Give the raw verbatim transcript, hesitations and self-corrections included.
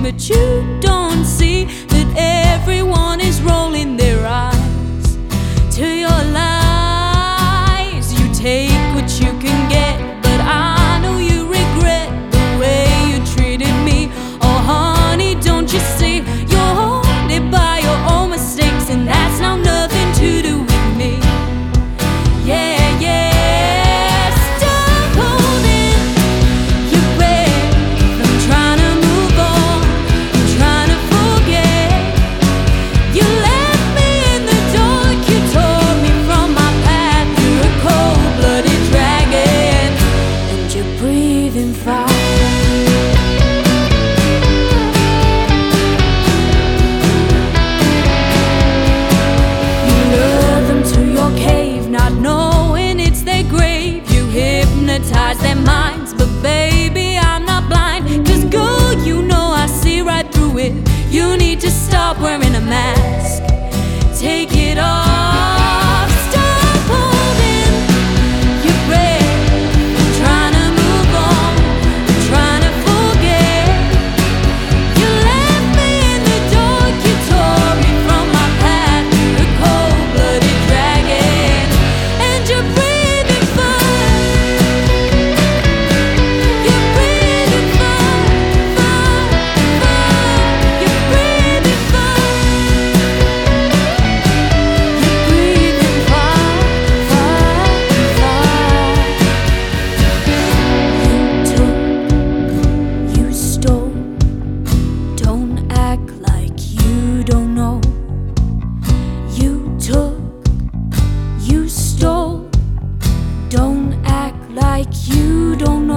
but you don't see that everyone is rolling their eyes to your lies. You take what you can get, but I know you regret the way you treated me. Oh honey, don't you see, you're haunted by your own mistakes, and that's now nothing to do with me. Yeah, yeah, stop holding your breath. I'm trying to move on, I'm trying to forget. You left me in the dark, you tore me from my path through a cold-blooded dragon, and you're breathing fire. Not knowing it's their grave, you hypnotize their minds. But baby, I'm not blind, 'cause girl, you know I see right through it. You need to stop wearing a mask, take it off. Stop holding your breath. I'm trying to move on, I'm trying to forget. You left me in the dark, you tore me from my path through a cold-blooded dragon, and you're breathing fire. You're breathing fire, fire, fire. You're breathing fire. You're breathing fire, fire, fire. You took, you stole. Don't act like you don't know. You took, you stole. Don't act like you don't know.